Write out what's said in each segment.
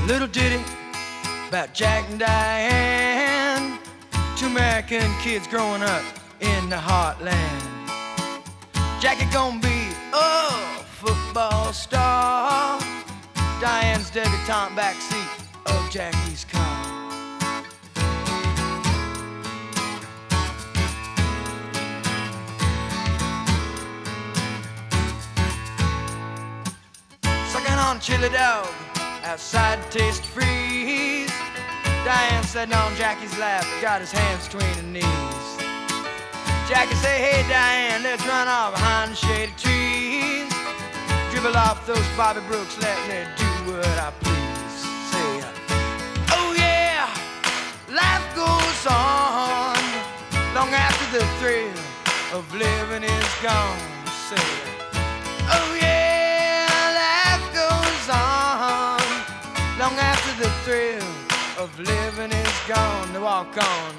little ditty about Jack and Diane, two American kids growing up in the heartland. Jackie gonna be a football star, Diane's debutante backseat of Jackie's car. Sucking on a chili dog outside the Taste Freeze, Diane sitting on Jackie's lap, got his hands between her knees. Jackie say, hey Diane, let's run off behind the shady trees, dribble off those Bobby Brooks, let me do what I please. Say, oh yeah, life goes on long after the thrill of living is gone. Say, oh yeah, life goes on long after the thrill of living is gone. To walk on.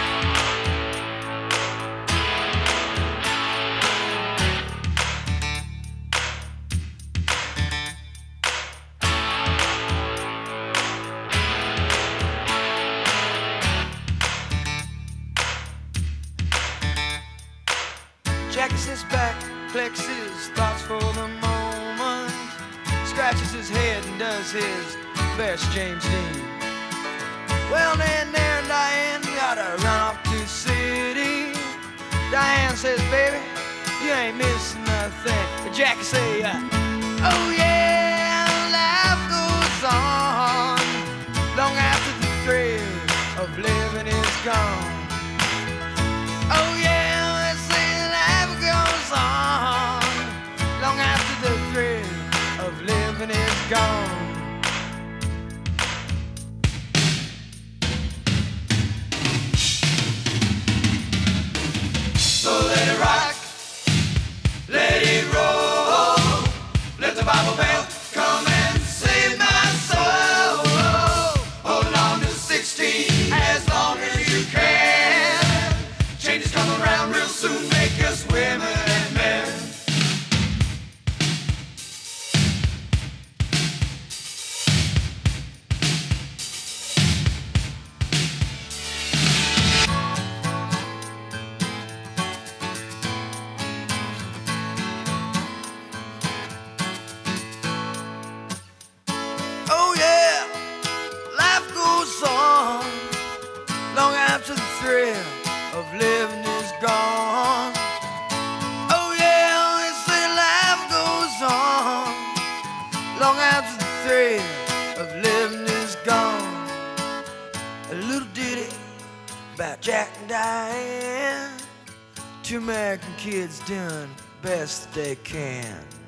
Jackie sits back, collects his thoughts for the moment, scratches his head and does his best James Dean. Well, then there and Diane gotta run off to the city. Diane says, baby, you ain't missing nothing. But Jackie say, oh yeah, life goes on long after the thrill of living is gone. Oh yeah, they say life goes on long after the thrill of living is gone. So let it rock, let it roll, let the Bible bell come and save my soul. Hold on to 16 as long as you can. Change is coming around real soon, make us women and men. Oh yeah, life goes on long after the thrill of living is gone. Oh yeah, they say life goes on long after the thrill of living is gone. A little ditty about Jack and Diane, two American kids doing best they can.